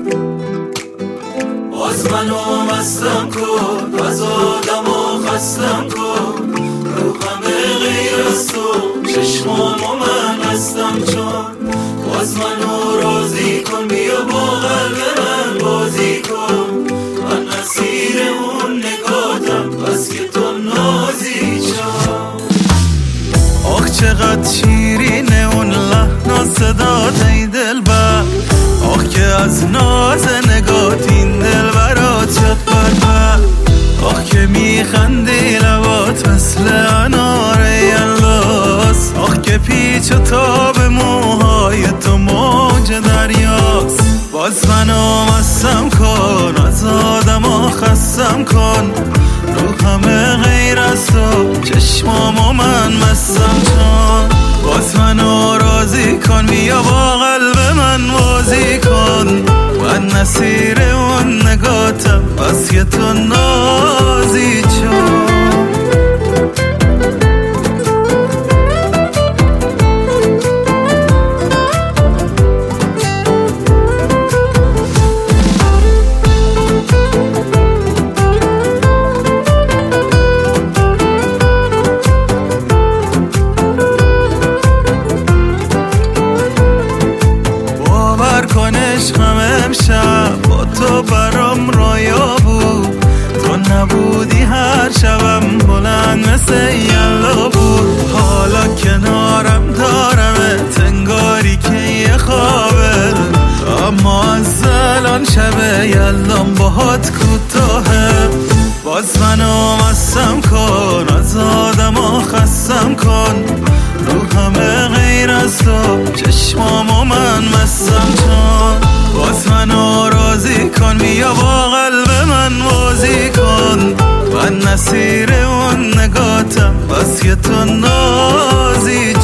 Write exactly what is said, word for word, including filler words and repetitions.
باز منو مستم کن، از آدم و خستم کن، رو همه غیر از تو چشمامو من هستم چون. باز منو راضی کن، بیا با قلب من بازی کن، من اسیر اون نگاتم بس که تو نازی چون. آخ چقدر شیرینه اون لحن و صدات ای دلبر، آخ که از ناز نگات این دل برات شد بربر. آخ که میخندی لبات مثل انار یلاس، آخ که پیچ و تاب موهای تو موج دریاست. باز منو مستم کن، از آدما خستم کن، رو همه غیر از تو چشمامو من مستم چون. باز منو راضی کن، بیا با قلب من بازی کن، من نصیر اون نگاتم بس که تو نازی چون. عشقم امشب با تو برام رویا بود، تو نبودی هر شبم بلند مثل یلا بود. حالا کنارم دارمت انگاری که یه خوابه، اما از الان شب یلام باهات کوتاهه. باز منو مستم کن، از آدما خستم کن، رو همه غیر از تو چشمامو من مستم چون. باز منو راضی کن، بیا با قلب من بازی کن، من نصیر اون نگاتم بس که تو نازی